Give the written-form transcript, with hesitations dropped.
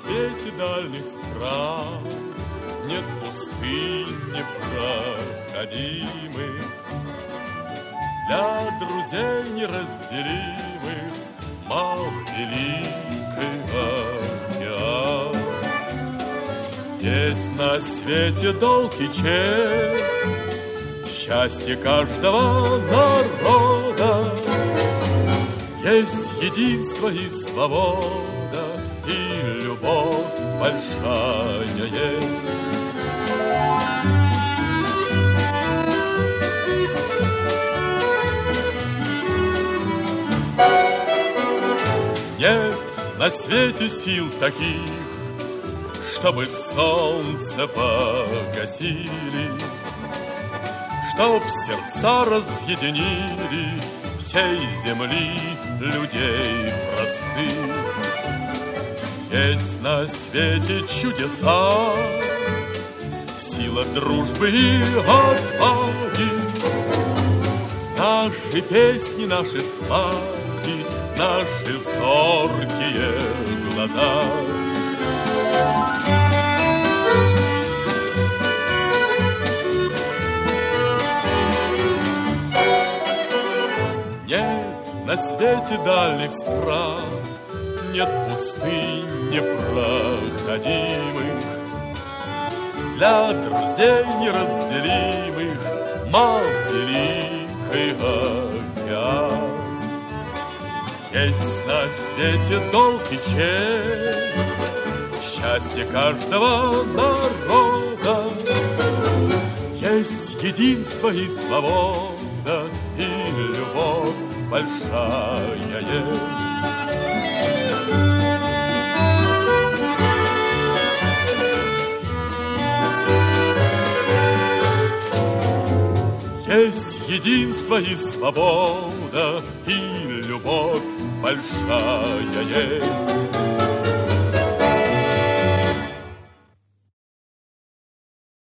свете дальних стран нет пустынь непроходимых, для друзей неразделимых мал великий океан. Есть на свете долг и честь, счастье каждого народа, есть единство и свобода, и любовь большая есть. Нет на свете сил таких, чтобы солнце погасили, чтоб сердца разъединили всей земли людей простых. Есть на свете чудеса, сила дружбы и отваги, наши песни, наши флаги, наши зоркие глаза. Нет на свете дальних стран, нет пустынь непроходимых, для друзей неразделимых мал великий океан. Есть на свете долг и честь, счастье каждого народа, есть единство и свобода, и любовь большая есть. Есть единство и свобода, и любовь большая есть.